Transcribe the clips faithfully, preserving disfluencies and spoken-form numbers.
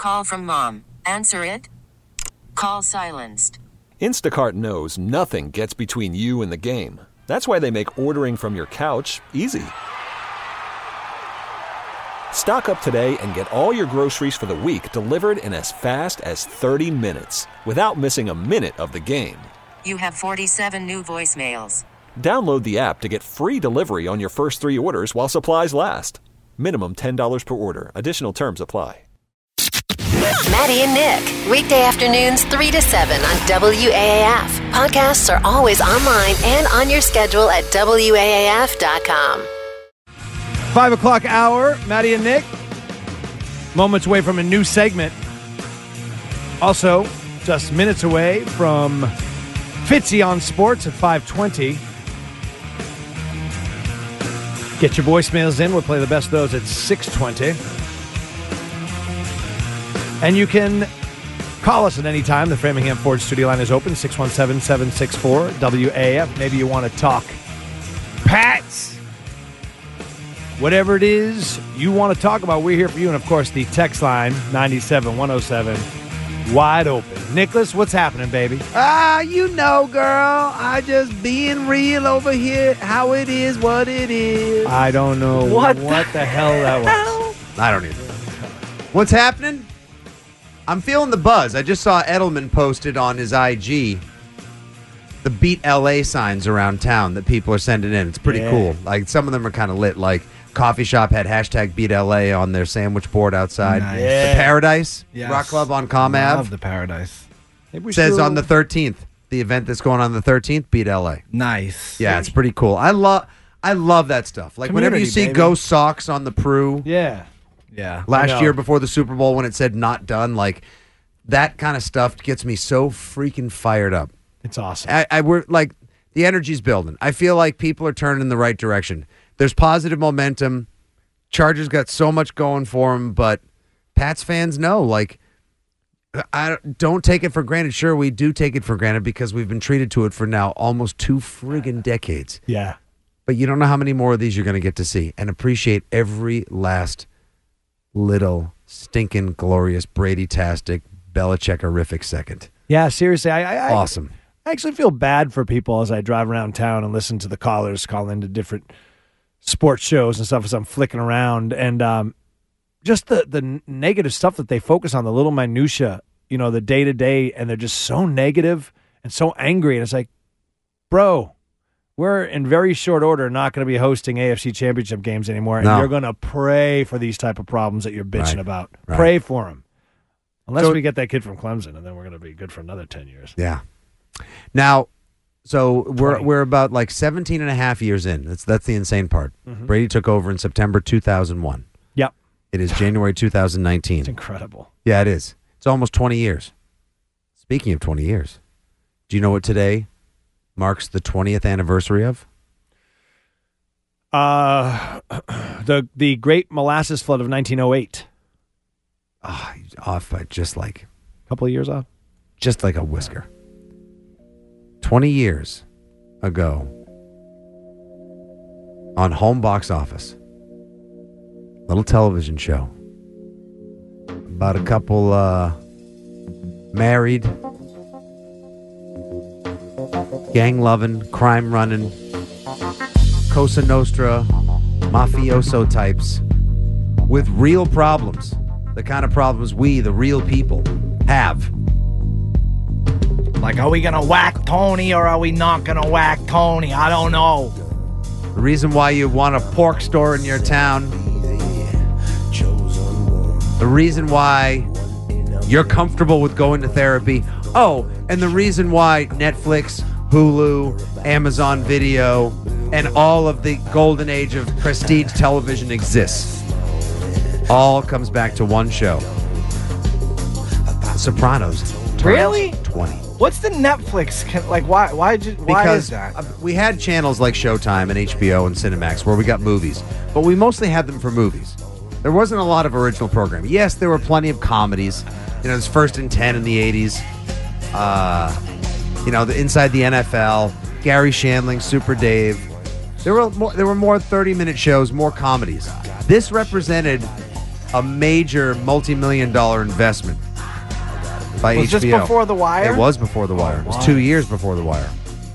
Call from mom. Answer it. Call silenced. Instacart knows nothing gets between you and the game. That's why they make ordering from your couch easy. Stock up today and get all your groceries for the week delivered in as fast as thirty minutes without missing a minute of the game. You have forty-seven new voicemails. Download the app to get free delivery on your first three orders while supplies last. Minimum ten dollars per order. Additional terms apply. Maddie and Nick, weekday afternoons three to seven on W A A F. Podcasts are always online and on your schedule at W A A F dot com. Five o'clock hour, Maddie and Nick. Moments away from a new segment. Also, just minutes away from Fitzy on Sports at five twenty. Get your voicemails in. We'll play the best of those at six twenty. And you can call us at any time. The Framingham Ford studio line is open, six one seven, seven six four, W A F. Maybe you want to talk Pats. Whatever it is you want to talk about, we're here for you. And, of course, the text line, nine seven one oh seven, wide open. Nicholas, what's happening, baby? Ah, you know, girl. I just being real over here. How it is, what it is. I don't know what, what the, the hell that was. I don't either. What's happening? I'm feeling the buzz. I just saw Edelman posted on his I G the Beat L A signs around town that people are sending in. It's pretty yeah. cool. Like, some of them are kind of lit. Like, Coffee Shop had hashtag Beat L A on their sandwich board outside. Nice. Yeah. The Paradise Yes. Rock Club on Com Love Ave the Paradise. Maybe we says should- on the thirteenth. The event that's going on the thirteenth, Beat L A. Nice. Yeah, it's pretty cool. I love I love that stuff. Like, whenever you Community, see baby. Go Sox on the Pru Yeah. Yeah. last know. year before the Super Bowl when it said not done, like, that kind of stuff gets me so freaking fired up. It's awesome. I, I we're like the energy's building. I feel like people are turning in the right direction. There's positive momentum. Chargers got so much going for them, but Pats fans know, like, I don't take it for granted. Sure, we do take it for granted because we've been treated to it for now almost two friggin' decades. Yeah. But you don't know how many more of these you're going to get to see, and appreciate every last little stinking glorious Brady-tastic, Belichick-horrific second. Yeah, seriously. I, I, Awesome. I actually feel bad for people as I drive around town and listen to the callers call into different sports shows and stuff as I'm flicking around. And um, just the, the negative stuff that they focus on, the little minutia, you know, the day-to-day, and they're just so negative and so angry. And it's like, bro, we're in very short order not going to be hosting A F C Championship games anymore, and No. you're going to pray for these type of problems that you're bitching Right. about. Right. Pray for them. Unless So- we get that kid from Clemson, and then we're going to be good for another ten years. Yeah. Now, so we're twenty. we're about like seventeen and a half years in. That's that's the insane part. Mhm. Brady took over in September two thousand one. Yep. It is January two thousand nineteen. It's incredible. Yeah, it is. It's almost twenty years. Speaking of twenty years, do you know what today marks the twentieth anniversary of? Uh, the the Great Molasses Flood of nineteen oh eight. Oh, he's off by just like A couple of years off. just like a whisker. twenty years ago on Home Box Office, little television show about a couple uh, married, gang-loving, crime-running, Cosa Nostra, mafioso types with real problems, the kind of problems we, the real people, have. Like, are we going to whack Tony or are we not going to whack Tony? I don't know. The reason why you want a pork store in your town. The reason why you're comfortable with going to therapy. Oh, and the reason why Netflix, Hulu, Amazon Video, and all of the golden age of prestige television exists. All comes back to one show. The Sopranos. turns Really? twenty. What's the Netflix? Can, like, why? Why? Did, why Because is that? uh, we had channels like Showtime and H B O and Cinemax where we got movies, but we mostly had them for movies. There wasn't a lot of original programming. Yes, there were plenty of comedies. You know, there's First and Ten in the eighties. Uh, you know, the Inside the N F L, Gary Shandling, Super Dave. There were more, there were more thirty-minute shows, more comedies. This represented a major multi-million dollar investment by Was H B O. this before The Wire? It was before The Wire. It was two years before The Wire.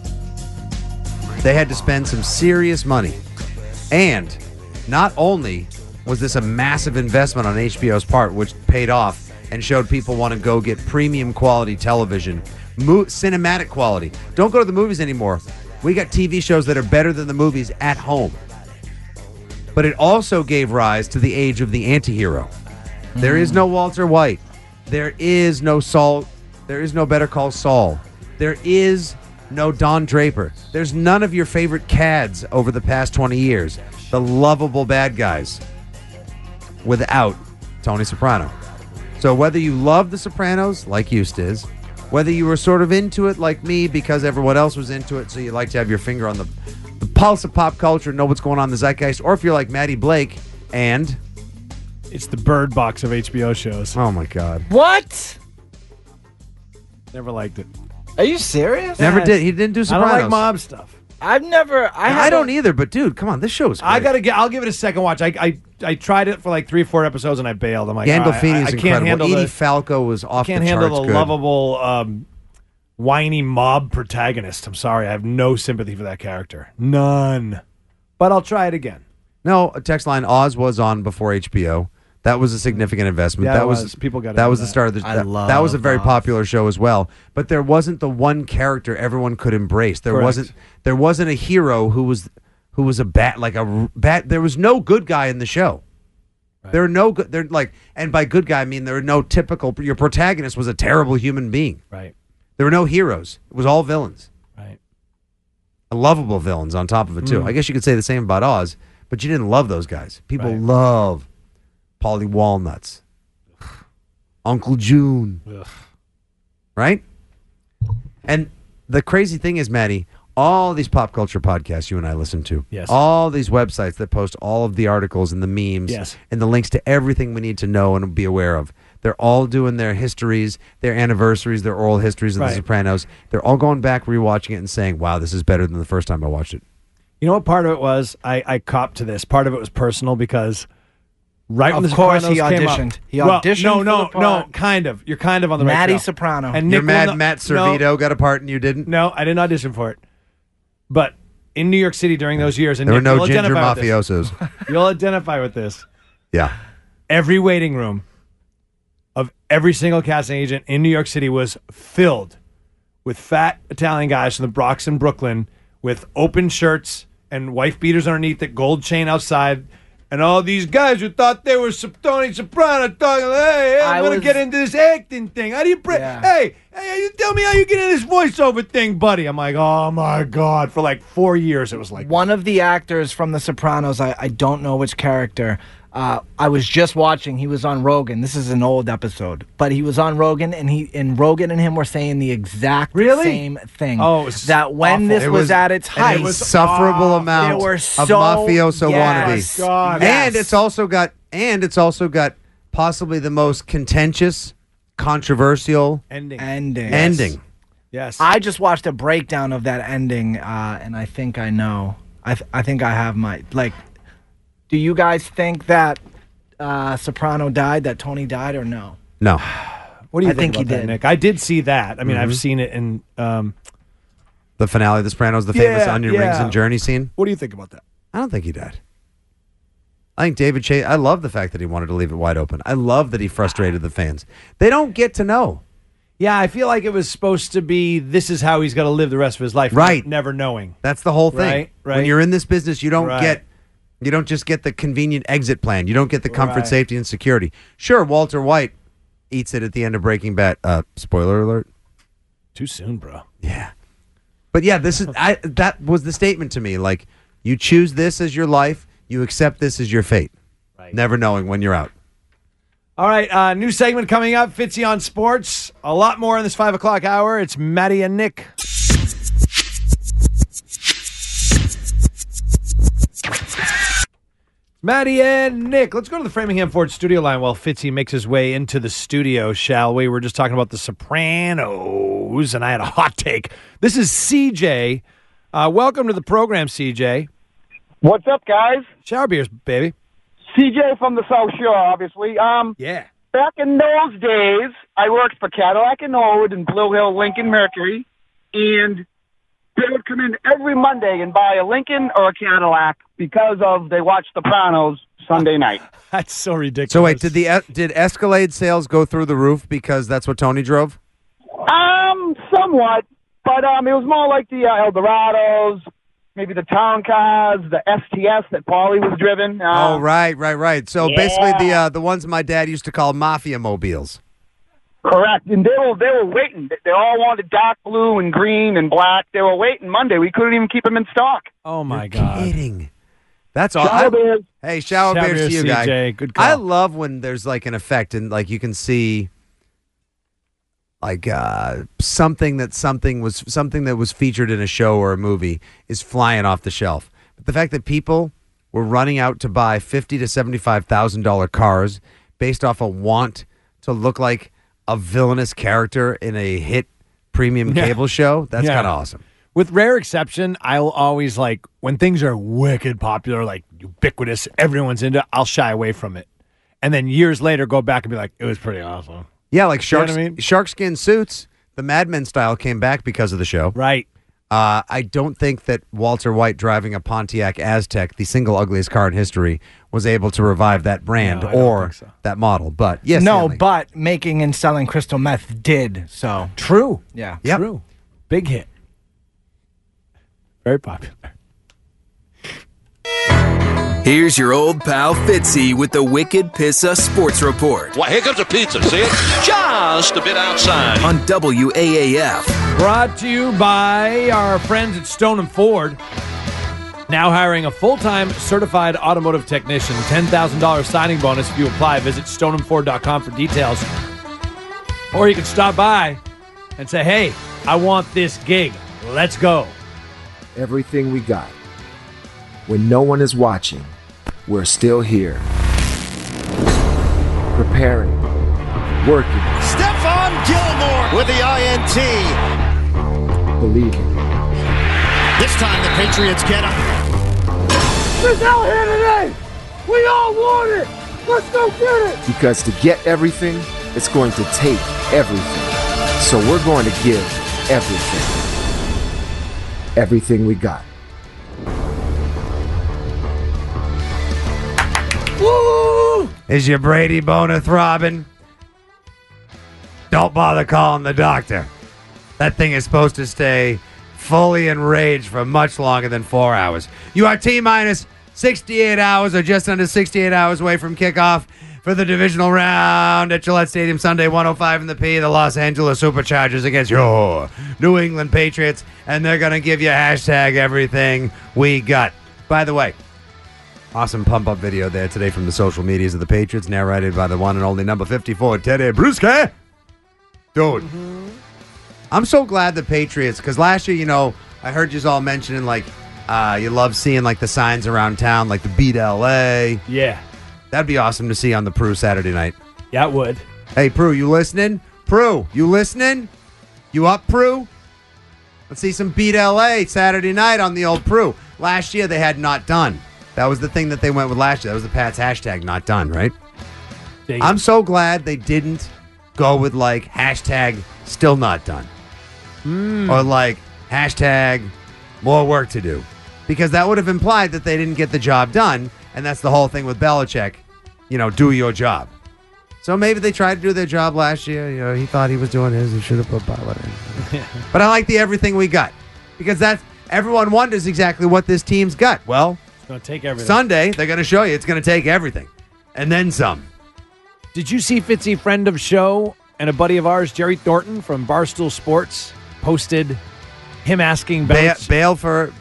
They had to spend some serious money. And not only was this a massive investment on H B O's part, which paid off and showed people want to go get premium quality television, mo- cinematic quality. Don't go to the movies anymore. We got T V shows that are better than the movies at home. But it also gave rise to the age of the anti-hero. Mm. There is no Walter White. There is no Saul. There is no Better Call Saul. There is no Don Draper. There's none of your favorite cads over the past twenty years. The lovable bad guys. Without Tony Soprano. So whether you love The Sopranos, like you, Stiz, whether you were sort of into it like me because everyone else was into it, so you like to have your finger on the, the pulse of pop culture, know what's going on in the zeitgeist, or if you're like Maddie Blake and... It's the Bird Box of H B O shows. Oh, my God. What? Never liked it. Are you serious? Never did. He didn't do Sopranos. I don't like mob stuff. I've never. I, I don't either, but dude, come on, this show is great. I gotta get. I'll give it a second watch. I I, I tried it for like three, four episodes, and I bailed. I'm like, Gandolfini oh, I, I, is I incredible. can't handle Edie the, Falco was off can't the handle charts the good. lovable, um, whiny mob protagonist. I'm sorry, I have no sympathy for that character. None. But I'll try it again. No, a text line. Oz was on before H B O. That was a significant investment. Yeah, that it was, was. People got that into was the that. start of the. I That, love that was a very Oz. popular show as well. But there wasn't the one character everyone could embrace. There Correct. wasn't. There wasn't a hero who was who was a bat like a bat. There was no good guy in the show. Right. There are no good. There like, and by good guy I mean there were no typical. Your protagonist was a terrible human being. Right. There were no heroes. It was all villains. Right. Lovable villains on top of it too. Mm. I guess you could say the same about Oz, but you didn't love those guys. People Right. love Polly Walnuts, Uncle June, Ugh. right? And the crazy thing is, Maddie, all these pop culture podcasts you and I listen to, Yes. all these websites that post all of the articles and the memes Yes. and the links to everything we need to know and be aware of. They're all doing their histories, their anniversaries, their oral histories of Right. The Sopranos. They're all going back, rewatching it, and saying, wow, this is better than the first time I watched it. You know what part of it was? I, I copped to this. Part of it was personal because right when Of the course Sopranos he came up- auditioned. He Well, auditioned no, for no, the no, part. kind of. You're kind of on the right Matty trail. Soprano. And Your Nick mad will Matt no- Servito got a part and you didn't? No, I didn't audition for it. But in New York City during those years, and There were Nick, no you'll ginger identify with mafiosos. this. You'll identify with this. Yeah. Every waiting room of every single casting agent in New York City was filled with fat Italian guys from the Bronx and Brooklyn with open shirts and wife beaters underneath it, gold chain outside, and all these guys who thought they were Sop- Tony Soprano talking, hey, I'm I going to was- get into this acting thing. How do you, pre- Yeah. hey, hey, you tell me how you get in this voiceover thing, buddy. I'm like, oh my God. For like four years, it was like, One of the actors from The Sopranos, I, I don't know which character. Uh, I was just watching. He was on Rogan. This is an old episode, but he was on Rogan, and he and Rogan and him were saying the exact Really? same thing. Oh, it was that when awful. this It was, was- at its An height, insufferable amount They were of so- mafioso yes. wannabe. God. And Yes. it's also got and it's also got possibly the most contentious, controversial ending. ending. ending. Yes. I just watched a breakdown of that ending, uh, and I think I know. I th- I think I have my like. Do you guys think that uh, Soprano died? That Tony died, or no? No. What do you I think, think he about that, did. Nick? I did see that. I mean, Mm-hmm. I've seen it in. Um, The finale of The Sopranos, the famous Yeah, onion rings yeah. and journey scene. what do you think about that? I don't think he died. I think David Chase, I love the fact that he wanted to leave it wide open. I love that he frustrated the fans. They don't get to know. Yeah, I feel like it was supposed to be this is how he's going to live the rest of his life. Right. Never knowing. That's the whole thing. Right, right. When you're in this business, you don't Right. get you don't just get the convenient exit plan. You don't get the comfort, Right. safety, and security. Sure, Walter White eats it at the end of Breaking Bad. Uh, spoiler alert. Too soon, bro. Yeah. But yeah, this is I that was the statement to me. Like, you choose this as your life, you accept this as your fate. Right. Never knowing when you're out. All right, uh, new segment coming up. Fitzy on sports. A lot more in this five o'clock hour. It's Maddie and Nick. Maddie and Nick. Let's go to the Framingham Ford studio line while Fitzy makes his way into the studio, shall we? We're just talking about The Sopranos, and I had a hot take. This is C J. Uh, welcome to the program, C J. What's up, guys? Shower beers, baby. C J from the South Shore, obviously. Um, Yeah. Back in those days, I worked for Cadillac and Norwood and Blue Hill Lincoln Mercury, and they would come in every Monday and buy a Lincoln or a Cadillac because of they watched The Sopranos Sunday night. That's so ridiculous. So wait, did the did Escalade sales go through the roof because that's what Tony drove? Um, somewhat, but um, it was more like the uh, Eldorados, maybe the town cars, the S T S that Paulie was driven. Uh, oh, right, right, right. So yeah. basically the uh, the ones my dad used to call mafia mobiles. Correct, and they were they were waiting. They all wanted dark blue and green and black. They were waiting Monday. We couldn't even keep them in stock. Oh my You're God! Kidding. That's all. Shower I- bears. Hey, shower, Shower bears to bears, you, C guy. J. Good call. I love when there's like an effect and like you can see like uh, something that something was something that was featured in a show or a movie is flying off the shelf. But the fact that people were running out to buy fifty to seventy five thousand dollar cars based off a want to look like a villainous character in a hit premium Yeah. cable show, that's Yeah. kind of awesome. With rare exception, I'll always like when things are wicked popular, like ubiquitous, everyone's into it, I'll shy away from it. And then years later go back and be like, it was pretty awesome. Yeah, like You know shark, what I mean? shark skin suits, the Mad Men style came back because of the show. Right. Uh, I don't think that Walter White driving a Pontiac Aztec, the single ugliest car in history, was able to revive that brand No, I don't or think so. that model. But yes, no, Stanley. but making and selling crystal meth did. So True. yeah. Yep. True. Big hit. Very popular. Here's your old pal Fitzy with the Wicked Pissa Sports Report Well, here comes a pizza. See it? Just a bit outside. on W A A F. Brought to you by our friends at Stone and Ford. Now hiring a full-time certified automotive technician. ten thousand dollars signing bonus if you apply. Visit stone and ford dot com for details. Or you can stop by and say, hey, I want this gig. Let's go. Everything we got. When no one is watching, we're still here. Preparing. Working. Stephon Gilmore with the I N T. Believing. This time the Patriots get him. It's out here today. We all want it. Let's go get it. Because to get everything, it's going to take everything. So we're going to give everything. Everything we got. Woo! Is your Brady boner throbbing? Don't bother calling the doctor. That thing is supposed to stay fully enraged for much longer than four hours. You are T minus sixty-eight hours or just under sixty-eight hours away from kickoff for the divisional round at Gillette Stadium Sunday, one oh five in the P. The Los Angeles Superchargers against your New England Patriots, and they're going to give you hashtag everything we got. By the way, awesome pump-up video there today from the social medias of the Patriots, narrated by the one and only number fifty-four, Teddy Bruschi. Dude, I'm so glad the Patriots, because last year, you know, I heard you all mentioning, like, uh, you love seeing, like, the signs around town, like the Beat L A. Yeah. That'd be awesome to see on the Prue Saturday night. Yeah, it would. Hey, Prue, you listening? Prue, you listening? You up, Prue? Let's see some Beat L A Saturday night on the old Prue. Last year, they had not done. That was the thing that they went with last year. That was the Pats hashtag not done, right? They- I'm so glad they didn't go with like hashtag still not done. Or like hashtag more work to do. Because that would have implied that they didn't get the job done. And that's the whole thing with Belichick. You know, do your job. So maybe they tried to do their job last year. You know, he thought he was doing his. He should have put Butler in. But I like the everything we got. Because that's everyone wonders exactly what this team's got. Well, It's going to take everything. Sunday, they're going to show you it's going to take everything. And then some. Did you see Fitzy, friend of show and a buddy of ours, Jerry Thornton from Barstool Sports, posted him asking Bail, Belich- bail for.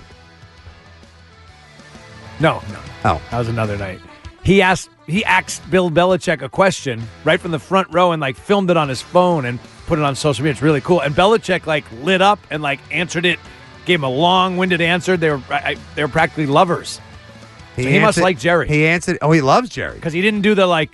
No, no. Oh. That was another night. He asked he asked Bill Belichick a question right from the front row and like filmed it on his phone and put it on social media. It's really cool. And Belichick like lit up and like answered it, gave him a long-winded answer. They were I, they were practically lovers. So he must answered- like Jerry. He answered. Oh, he loves Jerry. Because he didn't do the like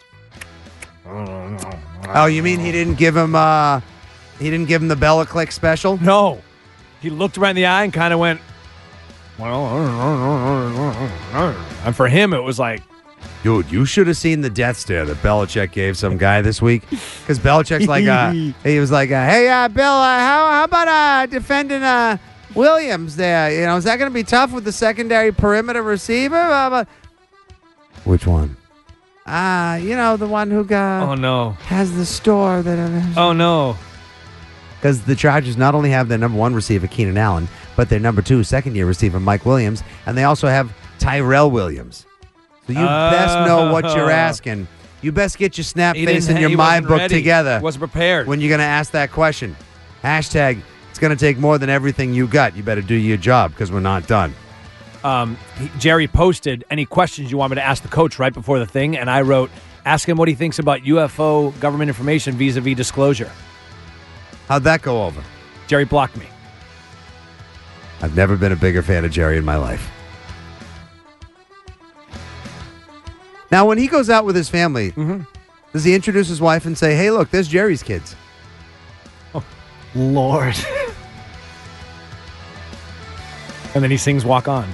Oh, you mean he didn't give him? uh He didn't give him the Bella Click special? No. He looked right in the eye and kind of went, well, and for him, it was like, Dude, you should have seen the death stare that Belichick gave some guy this week. Because Belichick's like, uh, he was like, uh, hey, uh, Bill, uh, how, how about uh, defending uh, Williams there? You know, is that going to be tough with the secondary perimeter receiver? Uh, but- Which one? Ah, uh, you know, the one who got Oh, no. has the store that. Oh, no. Because the Chargers not only have their number one receiver, Keenan Allen, but their number two second-year receiver, Mike Williams, and they also have Tyrell Williams. So you Oh. best know what you're asking. You best get your snap He face didn't and ha- your he my wasn't book ready. together. He wasn't prepared. When you're going to ask that question. Hashtag, it's going to take more than everything you got. You better do your job because we're not done. Um, he, Jerry posted any questions you want me to ask the coach right before the thing, and I wrote, ask him what he thinks about U F O government information vis-a-vis disclosure. How'd that go over? Jerry blocked me. I've never been a bigger fan of Jerry in my life. Now, when he goes out with his family, Mm-hmm. does he introduce his wife and say, hey, look, there's Jerry's kids? Lord. And then he sings Walk On.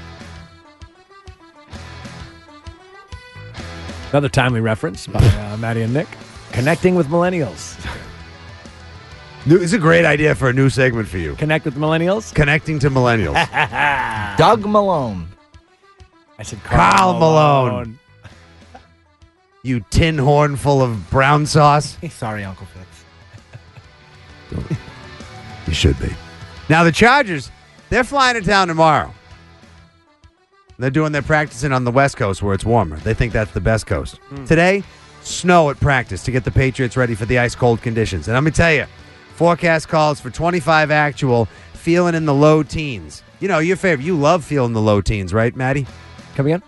Another timely reference by uh, Maddie and Nick. Connecting with millennials. It's a great idea for a new segment for you. Connect with millennials? Connecting to millennials. Doug Malone. I said Carl Carl Malone. Malone. You tin horn full of brown sauce. Sorry, Uncle Fitz. You should be. Now, the Chargers, they're flying to town tomorrow. They're doing their practicing on the West Coast where it's warmer. They think that's the best coast. Mm. Today, snow at practice to get the Patriots ready for the ice-cold conditions. And let me tell you, forecast calls for twenty-five actual, feeling in the low teens. You know, your favorite. You love feeling the low teens, right, Maddie? Come again?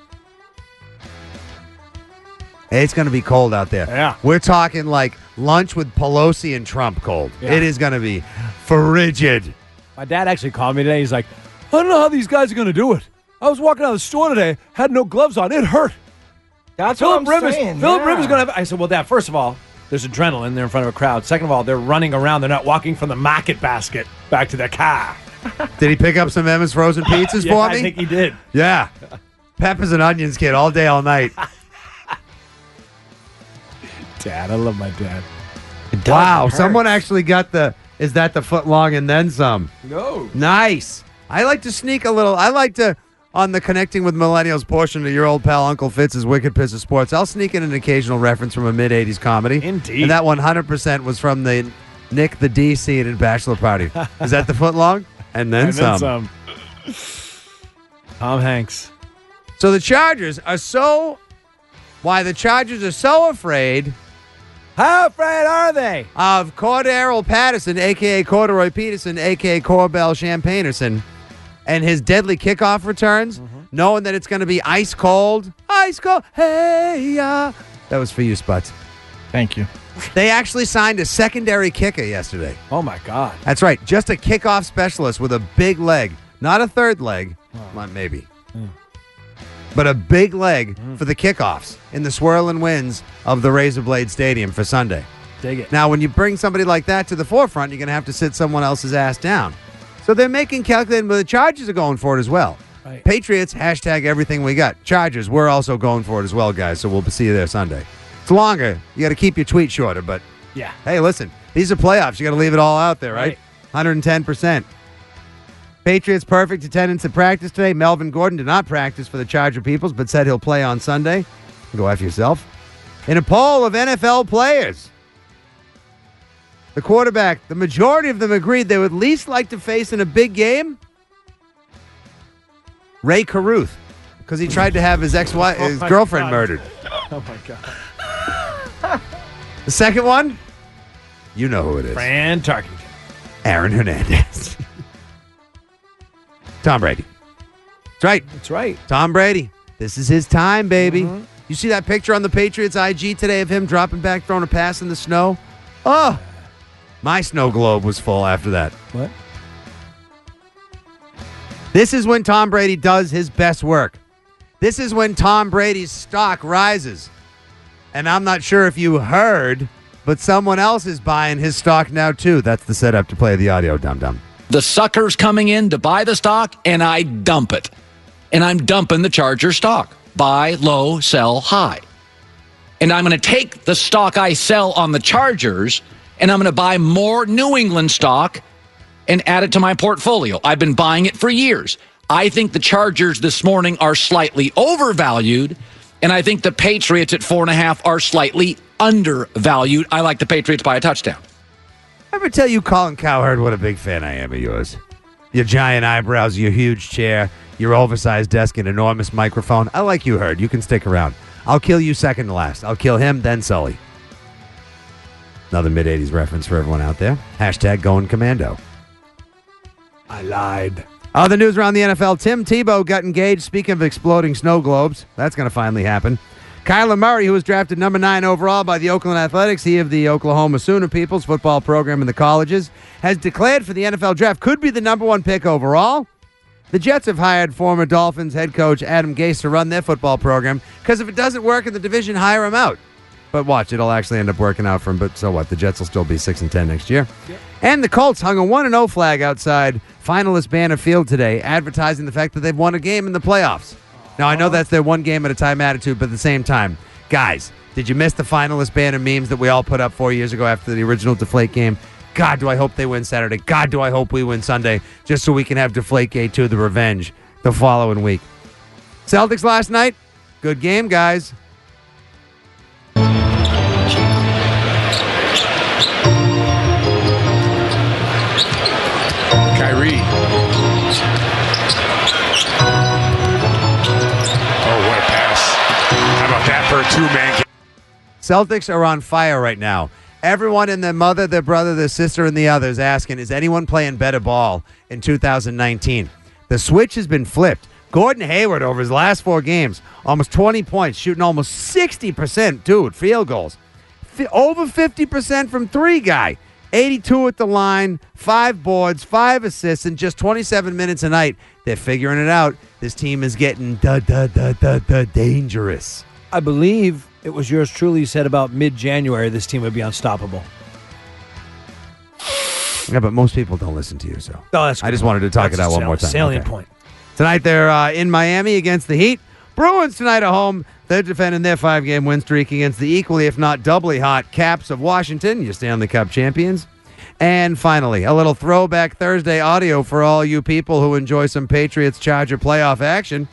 It's going to be cold out there. Yeah. We're talking like lunch with Pelosi and Trump cold. Yeah. It is going to be frigid. My dad actually called me today. He's like, I don't know how these guys are going to do it. I was walking out of the store today, had no gloves on. It hurt. That's Philip what I'm Rivers, saying. Philip yeah. Rivers going to have. I said, well, Dad, first of all, there's adrenaline. They're in front of a crowd. Second of all, they're running around. They're not walking from the market basket back to their car. Did he pick up some Emma's frozen pizzas yeah, for me? I think he did. Yeah. Peppers and onions, kid, all day, all night. Dad, I love my dad. Wow, someone actually got the, is that the foot long and then some? No. Nice. I like to sneak a little, I like to, on the Connecting with Millennials portion of your old pal Uncle Fitz's Wicked Piss of Sports, I'll sneak in an occasional reference from a mid-eighties comedy. Indeed. And that one hundred percent was from the Nick the D scene in Bachelor Party. Is that the foot long? And then And some. then some. Tom Hanks. So the Chargers are so, why the Chargers are so afraid How afraid are they? of Cordero Patterson, a k a. Corduroy Peterson, a k a. Corbell Champagnerson, and his deadly kickoff returns, Mm-hmm. knowing that it's going to be ice cold. Ice cold. Hey, ya. That was for you, Spuds. Thank you. They actually signed a secondary kicker yesterday. Oh, my God. That's right. Just a kickoff specialist with a big leg. Not a third leg. Well, maybe. But a big leg for the kickoffs in the swirling winds of the Razor Blade Stadium for Sunday. Dig it. Now, when you bring somebody like that to the forefront, you're going to have to sit someone else's ass down. So they're making calculated, but the Chargers are going for it as well. Right. Patriots, hashtag everything we got. Chargers, we're also going for it as well, guys, so we'll see you there Sunday. It's longer. You got to keep your tweet shorter, but Yeah. hey, listen, these are playoffs. You got to leave it all out there, right? Right. one hundred ten percent. Patriots perfect attendance at practice today. Melvin Gordon did not practice for the Charger Peoples, but said he'll play on Sunday. Go after yourself. In a poll of N F L players, the quarterback, the majority of them agreed they would least like to face in a big game Ray Caruth, because he tried to have his ex-wife, his Oh my girlfriend God. murdered. Oh, my God. The second one, you know who it is. Fran Tarkenton. Aaron Hernandez. Tom Brady. That's right. That's right. Tom Brady. This is his time, baby. Mm-hmm. You see that picture on the Patriots I G today of him dropping back, throwing a pass in the snow? Oh, my snow globe was full after that. What? This is when Tom Brady does his best work. This is when Tom Brady's stock rises. And I'm not sure if you heard, but someone else is buying his stock now, too. That's the setup to play the audio, dum-dum. The sucker's coming in to buy the stock, and I dump it. And I'm dumping the Charger stock. buy low, sell high. And I'm going to take the stock I sell on the Chargers, and I'm going to buy more New England stock and add it to my portfolio. I've been buying it for years. I think the Chargers this morning are slightly overvalued, and I think the Patriots at four and a half are slightly undervalued. I like the Patriots by a touchdown. Ever tell you, Colin Cowherd, what a big fan I am of yours? Your giant eyebrows, your huge chair, your oversized desk, and enormous microphone. I like you, Herd. You can stick around. I'll kill you second to last. I'll kill him, then Sully. Another mid-eighties reference for everyone out there. Hashtag going commando. I lied. Other news around the N F L. Tim Tebow got engaged. Speaking of exploding snow globes, that's going to finally happen. Kyler Murray, who was drafted number nine overall by the Oakland Athletics, he of the Oklahoma Sooner People's football program in the colleges, has declared for the N F L draft, could be the number one pick overall. The Jets have hired former Dolphins head coach Adam Gase to run their football program because if it doesn't work in the division, hire him out. But watch, it'll actually end up working out for him. But so what? The Jets will still be six and ten next year. Yep. And the Colts hung a one and oh flag outside finalist Banner Field today, advertising the fact that they've won a game in the playoffs. Now, I know that's their one game at a time attitude, but at the same time, guys, did you miss the finalist Banner memes that we all put up four years ago after the original Deflate game? God, do I hope they win Saturday. God, do I hope we win Sunday, just so we can have Deflategate two, the revenge, the following week. Celtics last night, good game, guys. Kyrie. Oh, what a pass. How about that for a two-man game? Celtics are on fire right now. Everyone and their mother, their brother, their sister, and the others asking, is anyone playing better ball in two thousand nineteen? The switch has been flipped. Gordon Hayward, over his last four games, almost twenty points, shooting almost sixty percent, dude, field goals. F- over fifty percent from three guy. eighty-two at the line, five boards, five assists in just twenty-seven minutes a night. They're figuring it out. This team is getting da da da da da dangerous. I believe it was yours truly said about mid-January this team would be unstoppable. Yeah, but most people don't listen to you, so. Oh, that's I just wanted to talk that's it out a one more time. Salient Okay. point. Tonight they're uh, in Miami against the Heat. Bruins tonight at home. They're defending their five-game win streak against the equally, if not doubly hot, Caps of Washington, your Stanley Cup champions. And finally, a little throwback Thursday audio for all you people who enjoy some Patriots-Charger playoff action.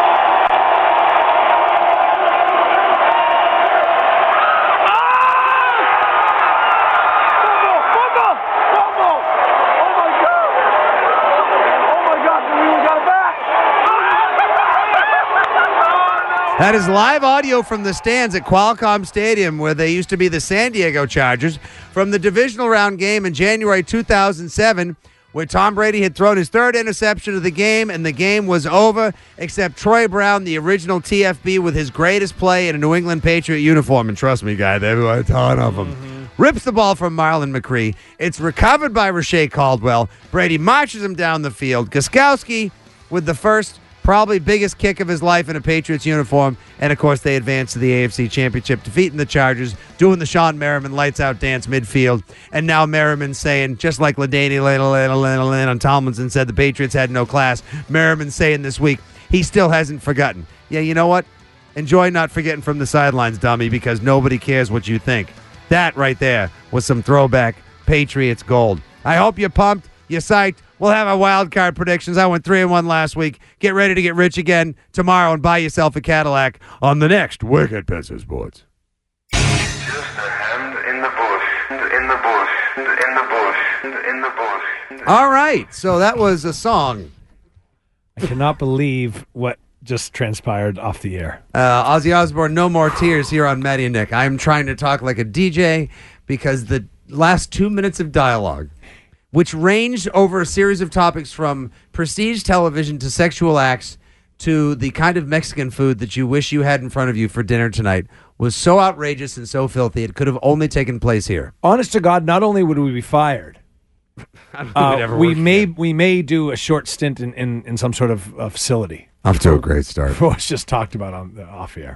That is live audio from the stands at Qualcomm Stadium, where they used to be the San Diego Chargers, from the divisional round game in January two thousand seven, where Tom Brady had thrown his third interception of the game, and the game was over, except Troy Brown, the original T F B, with his greatest play in a New England Patriot uniform. And trust me, guy, there were a ton of them. Mm-hmm. Rips the ball from Marlon McCree. It's recovered by Rashay Caldwell. Brady marches him down the field. Gostkowski with the first, probably biggest kick of his life in a Patriots uniform. And, of course, they advance to the A F C Championship, defeating the Chargers, doing the Sean Merriman lights-out dance midfield. And now Merriman saying, just like LaDainian on Tomlinson said the Patriots had no class, Merriman saying this week, he still hasn't forgotten. Yeah, you know what? Enjoy not forgetting from the sidelines, dummy, because nobody cares what you think. That right there was some throwback Patriots gold. I hope you're pumped, you're psyched. We'll have our wild card predictions. I went three and one last week. Get ready to get rich again tomorrow and buy yourself a Cadillac on the next Wicked Pissers Sports. Just a hand in the bush, in the bush, in the bush, in the bush. All right, so that was a song. I cannot believe what just transpired off the air. Uh, Ozzy Osbourne, No More Tears here on Maddie and Nick. I'm trying to talk like a D J because the last two minutes of dialogue, which ranged over a series of topics from prestige television to sexual acts to the kind of Mexican food that you wish you had in front of you for dinner tonight, was so outrageous and so filthy, it could have only taken place here. Honest to God, not only would we be fired, uh, we may again. we may do a short stint in, in, in some sort of uh, facility. Off to a great start. For what's just talked about on the off air.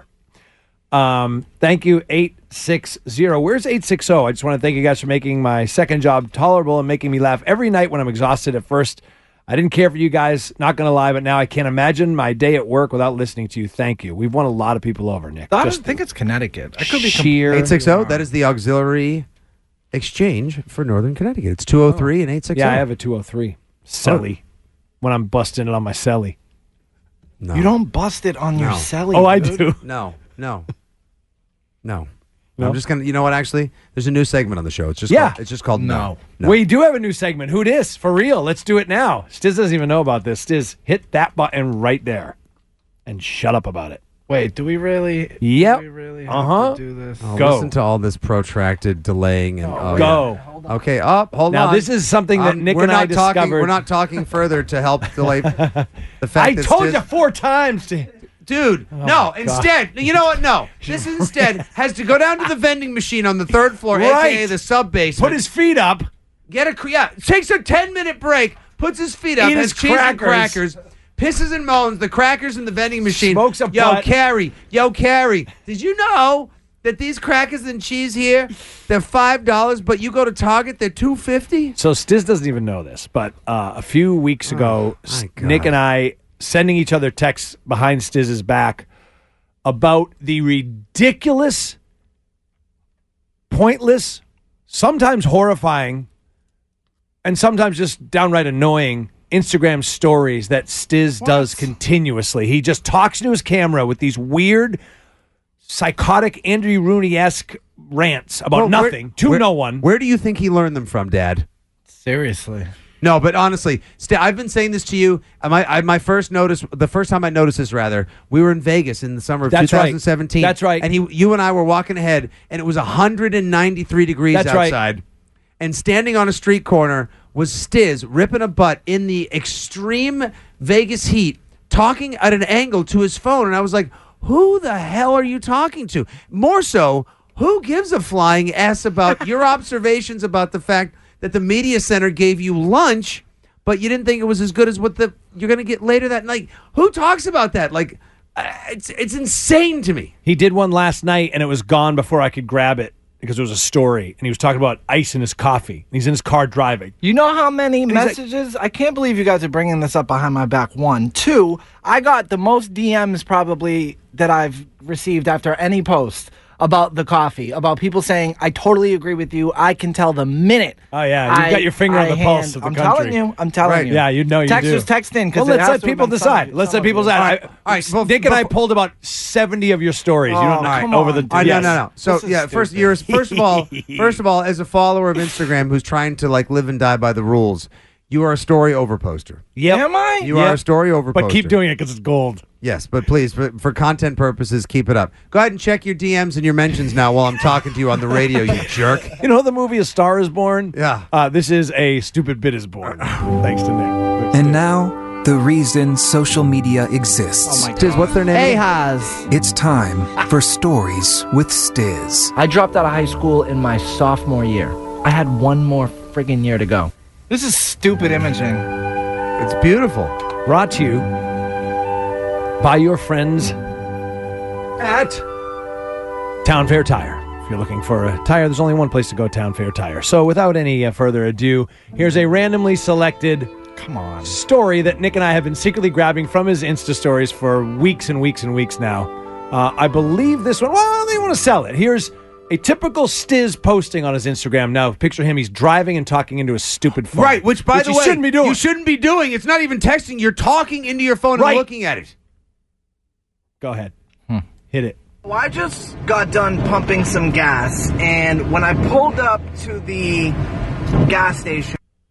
Um, thank you, eight six zero. Where's eight six zero? I just want to thank you guys for making my second job tolerable and making me laugh every night when I'm exhausted. At first, I didn't care for you guys, not going to lie, but now I can't imagine my day at work without listening to you. Thank you. We've won a lot of people over, Nick. I Just don't think it's Connecticut. I could be sheer. eight six zero, that is the auxiliary exchange for Northern Connecticut. It's two oh three and eight six zero. Yeah, I have a two oh three. Celly. When I'm busting it on my celly. No. You don't bust it on your No. celly. Oh, I dude. do. No, no, no. No? I'm just gonna. You know what? Actually, there's a new segment on the show. It's just Yeah. Called, it's just called no. no. We do have a new segment. Who dis? For real. Let's do it now. Stiz doesn't even know about this. Stiz, hit that button right there and shut up about it. Wait, do we really? Yep. Do we really have Uh-huh. to do this? Oh, Go. Listen to all this protracted delaying and oh, Go. yeah. Okay, up. hold Now, on. this is something that Um, Nick we're and I not talking, discovered. We're not talking further to help delay the fact I that told Stiz- you four times to. Dude, Oh, no. my Instead, you know what? No. This instead has to go down to the vending machine on the third floor, Right. aka the sub basement. Put his feet up. Get a cr- yeah. Takes a ten minute break. Puts his feet up. Eat has his cheese and crackers. crackers. Pisses and moans. The crackers in the vending machine. Smokes a Yo, butt. Carrie. Yo, Carrie. Did you know that these crackers and cheese here, they're five dollars, but you go to Target, they're two fifty? So Stiz doesn't even know this, but uh, a few weeks ago, Oh, my God. Nick and I sending each other texts behind Stiz's back about the ridiculous, pointless, sometimes horrifying, and sometimes just downright annoying Instagram stories that Stiz does continuously. He just talks to his camera with these weird, psychotic Andrew Rooney-esque rants about Well, where- nothing to where- no one. Where do you think he learned them from, Dad? Seriously. No, but honestly, St- I've been saying this to you. Uh, My I, my first notice, the first time I noticed this, rather, we were in Vegas in the summer of That's right. twenty seventeen. That's right. And he, you and I were walking ahead, and it was one hundred ninety-three degrees That's right. outside. And standing on a street corner was Stiz ripping a butt in the extreme Vegas heat, talking at an angle to his phone. And I was like, who the hell are you talking to? More so, who gives a flying S about your observations about the fact that the media center gave you lunch, but you didn't think it was as good as what the you're going to get later that night? Who talks about that? Like, uh, it's it's insane to me. He did one last night, and it was gone before I could grab it because it was a story. And he was talking about ice in his coffee. And he's in his car driving. You know how many he's like- messages? I can't believe you guys are bringing this up behind my back. One. Two, I got the most D Ms probably that I've received after any post about the coffee, about people saying, I totally agree with you. I can tell the minute. Oh, yeah. You've I- got your finger on I the pulse hand- of the I'm country. telling you. I'm telling Right. you. Yeah, you know you Texters do. text in. 'cause Well, it let's has let to have people been decide. some- Let's some let people of you. decide. All right. I- All right, well, Nick and I before- pulled about seventy of your stories. you Oh, don't know come over on. the I, yes. No, no, no. So This is yeah, first stupid. you're first of all, first of all, as a follower of Instagram who's trying to like live and die by the rules, you are a story over poster. Yep. Am I? You Yep. are a story over But poster. keep doing it because it's gold. Yes, but please, for, for content purposes, keep it up. Go ahead and check your D Ms and your mentions now while I'm talking to you on the radio, you jerk. You know the movie A Star is Born? Yeah. Uh, this is A Stupid Bit is Born. Thanks to Nick. And now, the reason social media exists. Oh my Stiz, what's their name? Hey, Haz. It's time for Stories with Stiz. I dropped out of high school in my sophomore year. I had one more friggin' year to go. This is stupid imaging. It's beautiful. Brought to you by your friends at Town Fair Tire. If you're looking for a tire, there's only one place to go, Town Fair Tire. So without any uh, further ado, here's a randomly selected Come on. story that Nick and I have been secretly grabbing from his Insta stories for weeks and weeks and weeks now. Uh, I believe this one, well, they want to sell it. Here's a typical Stiz posting on his Instagram. Now, picture him, he's driving and talking into a stupid phone. Right, which by the you way, shouldn't be doing. you shouldn't be doing. It's not even texting. You're talking into your phone Right. and looking at it. Go ahead. Hit it. Well, I just got done pumping some gas, and when I pulled up to the gas station...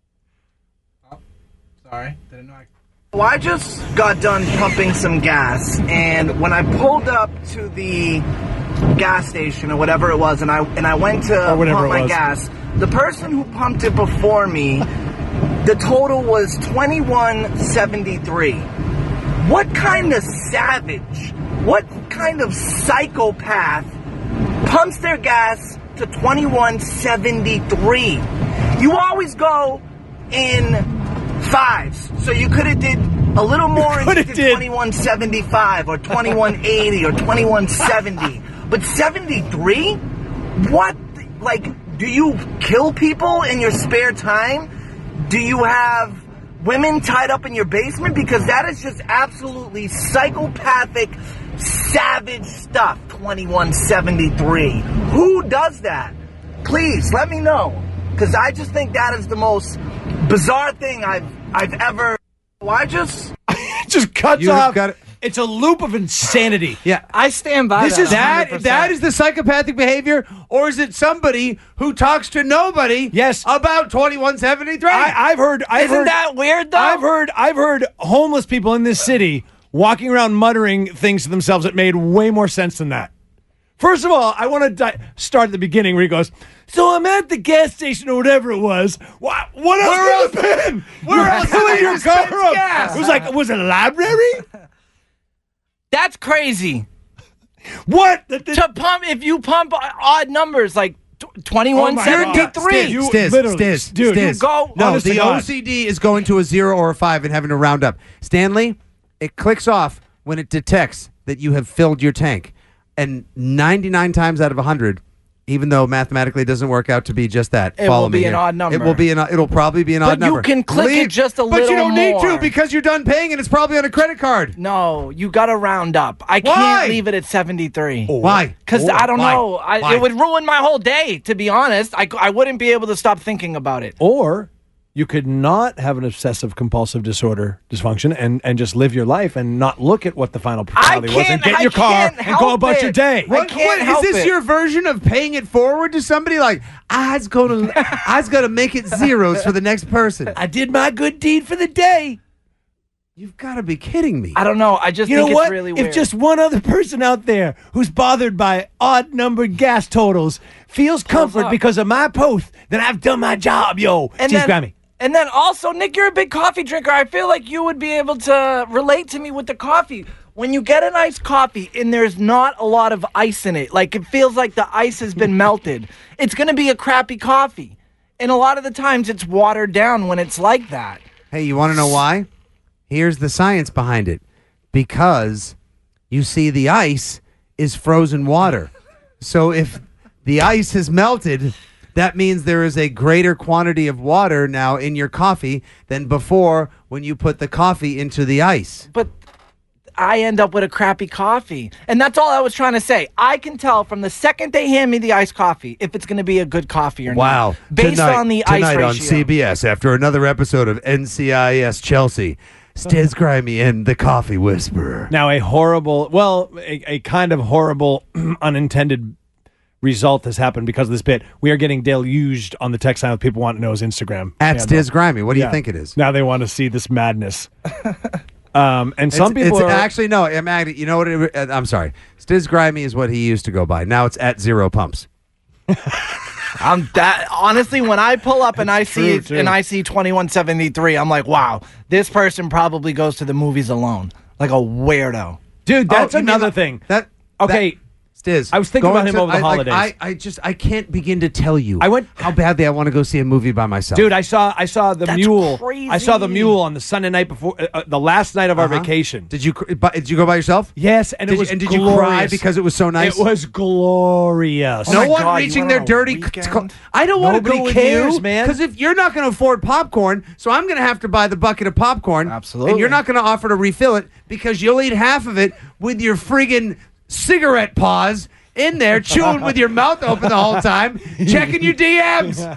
Oh, sorry. Didn't know I... Well, I just got done pumping some gas, and when I pulled up to the gas station or whatever it was, and I and I went to Or whatever pump it my was. gas, the person who pumped it before me, the total was twenty-one seventy-three. What kind of savage, what kind of psychopath pumps their gas to twenty-one seventy-three? You always go in fives, so you could have did a little more and you did twenty-one seventy-five or twenty-one eighty or twenty-one seventy. But seventy-three? What? Like, do you kill people in your spare time? Do you have women tied up in your basement? Because that is just absolutely psychopathic, savage stuff. twenty-one seventy-three. Who does that? Please let me know, because I just think that is the most bizarre thing I've I've ever. Why just it just cuts You have off. got it. It's a loop of insanity. Yeah. I stand by This that. is that. one hundred percent. That is the psychopathic behavior, or is it somebody who talks to nobody? Yes. About twenty-one seventy-three. I, I've heard. I've Isn't heard, that weird, though? I've heard. I've heard homeless people in this city walking around muttering things to themselves that made way more sense than that. First of all, I want to di- start at the beginning where he goes, "So I'm at the gas station or whatever it was. What, what else Where else- could it have been? where You're else filling did your you dispense car up. gas?" It was like, was it a library? That's crazy. What? The, the, To pump, if you pump odd numbers like twenty-one seventy-three, You Stiz, literally- Stiz, dude, Stiz. you go- No, honest to the God. O C D is going to a zero or a five and having to round up. Stanley, it clicks off when it detects that you have filled your tank. And ninety-nine times out of one hundred, even though mathematically it doesn't work out to be just that, It follow will me be an here. odd number. It will be an. It'll probably be an But odd number. you can click it just a But you little don't need more. to because you're done paying and it's probably on a credit card. No, you got to round up. I Why? can't leave it at seventy-three. Why? Because I don't Why? know. I, Why? it would ruin my whole day, to be honest. I, I wouldn't be able to stop thinking about it. Or you could not have an obsessive compulsive disorder dysfunction and, and just live your life and not look at what the final tally was and can't- get in I your car can't and go help about it. your day. I What, can't what is help this it. your version of paying it forward to somebody? Like I was gonna, I was gonna make it zeros for the next person. I did my good deed for the day. You've got to be kidding me. I don't know. I just You think know it's what? really weird. If just one other person out there who's bothered by odd numbered gas totals feels comfort up. because of my post, then I've done my job, yo. and Steve then, Grammy. and then also, Nick, you're a big coffee drinker. I feel like you would be able to relate to me with the coffee. When you get an iced coffee and there's not a lot of ice in it, like it feels like the ice has been melted, it's going to be a crappy coffee. And a lot of the times it's watered down when it's like that. Hey, you want to know why? Here's the science behind it. Because you see, the ice is frozen water. So if the ice has melted, that means there is a greater quantity of water now in your coffee than before when you put the coffee into the ice. But I end up with a crappy coffee. And that's all I was trying to say. I can tell from the second they hand me the iced coffee if it's going to be a good coffee or Wow. not. Based tonight, on the ice tonight ratio. on C B S, after another episode of N C I S Chelsea, Stiz Grimey and the Coffee Whisperer. Now, a horrible, well, a, a kind of horrible unintended result has happened because of this bit. We are getting deluged on the text line with people wanting to know his Instagram. At handle. Stiz Grimey. What do you Yeah. think it is? Now they want to see this madness. um, and some it's, people it's are actually no. I'm act- you know what? It, uh, I'm sorry. Stiz Grimey is what he used to go by. Now it's at Zero Pumps. I'm that honestly, when I pull up and I see true, too. and I see twenty-one seventy-three, I'm like, wow, this person probably goes to the movies alone, like a weirdo. dude. That's Oh, you mean another like- thing. That Okay. that- Stiz. I was thinking going about him to- over the I, like, holidays. I, I just I can't begin to tell you. I went- how badly I want to go see a movie by myself, Dude, I saw I saw the That's mule. crazy. I saw the mule on the Sunday night before uh, uh, the last night of our Uh-huh. vacation. Did you cr- bu- did you go by yourself? Yes, and Did it you- was and did you glorious. cry because it was so nice? It was glorious. Oh no my one God, you reaching went their on a dirty. weekend? I don't want to Nobody go with cares, you, man. Because if you're not going to afford popcorn, so I'm going to have to buy the bucket of popcorn. Absolutely. And you're not going to offer to refill it because you'll eat half of it with your friggin' cigarette paws in there, chewing with your mouth open the whole time, checking your D Ms.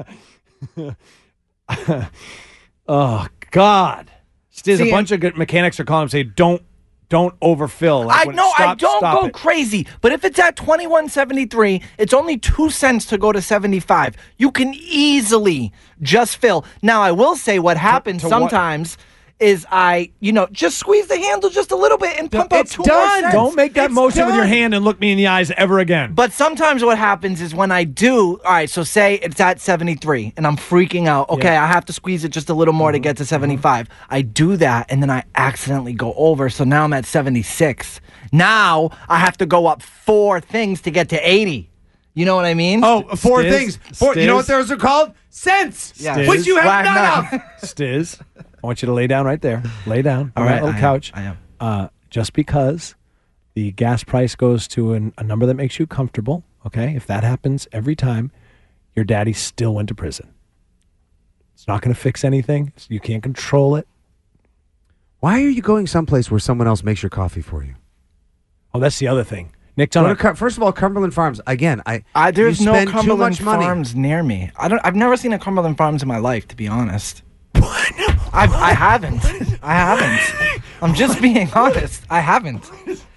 Oh God! There's See, a bunch of good mechanics are calling and say, "Don't, don't overfill." Like, I when- know I stop- don't stop go it. crazy, but if it's at twenty-one seventy-three, it's only two cents to go to seventy-five. You can easily just fill. Now, I will say what happens to what? sometimes is I, you know, just squeeze the handle just a little bit and pump out It's two done. more cents. Don't make that It's motion with your done. hand and look me in the eyes ever again. But sometimes what happens is when I do, all right, so say it's at seventy-three and I'm freaking out. Okay, Yeah. I have to squeeze it just a little more to get to seventy-five. I do that and then I accidentally go over. So now I'm at seventy-six. Now I have to go up four things to get to eighty. You know what I mean? Oh, four Stiz, things. Four, you know what Stiz. those are called? Cents. Yeah. Which you have Well, none I'm of. Stiz, I want you to lay down right there. Lay down All on right, that little I am, couch. I am. Uh, just because the gas price goes to an, a number that makes you comfortable, okay? If that happens every time, your daddy still went to prison. It's not going to fix anything. You can't control it. Why are you going someplace where someone else makes your coffee for you? Oh, that's the other thing. Nick, Go Tony. to Cur- first of all, Cumberland Farms. Again, I Uh, there's you no spend too Cumberland much money. Farms near me. I don't. I've never seen a Cumberland Farms in my life, to be honest. What? I've, I haven't. I haven't. I'm just being honest. I haven't.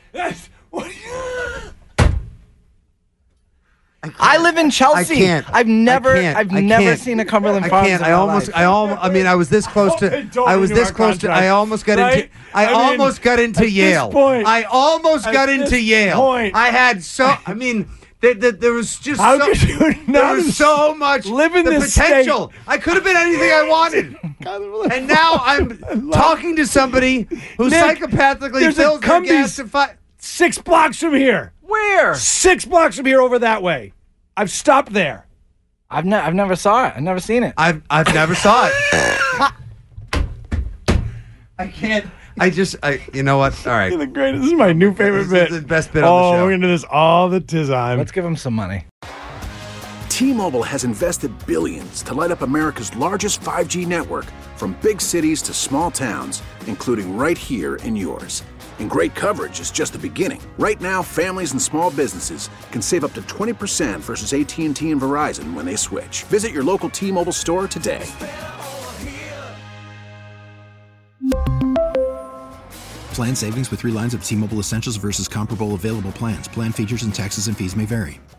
I live in Chelsea. I can't. I've never. I can't. I've I never can't. seen a Cumberland I Farms. can't. in I my almost. life. I almost. I mean, I was this close to. Don't I was renew this our close to. contract, I almost got right? into. I, I mean, almost got into at this Yale. point- I almost at got into this Yale. point- I had so. I mean. There, there, there was just How so, could you there not was so much live in the this potential. I could have been anything I wanted, and now I'm talking to somebody who Nick, psychopathically there's a fills their Cumbies gas to fi- six blocks from here. Where? Six blocks from here over that way. I've stopped there. I've ne- I've never saw it. I've never seen it. I've I've never saw it. I can't. I just. I. You know what? All right. You're the greatest. This is my new favorite This bit. is the best bit oh, on the show. we're gonna do this all the time. Let's give him some money. T-Mobile has invested billions to light up America's largest five G network, from big cities to small towns, including right here in yours. And great coverage is just the beginning. Right now, families and small businesses can save up to twenty percent versus A T and T and Verizon when they switch. Visit your local T-Mobile store today. Plan savings with three lines of T-Mobile Essentials versus comparable available plans. Plan features and taxes and fees may vary.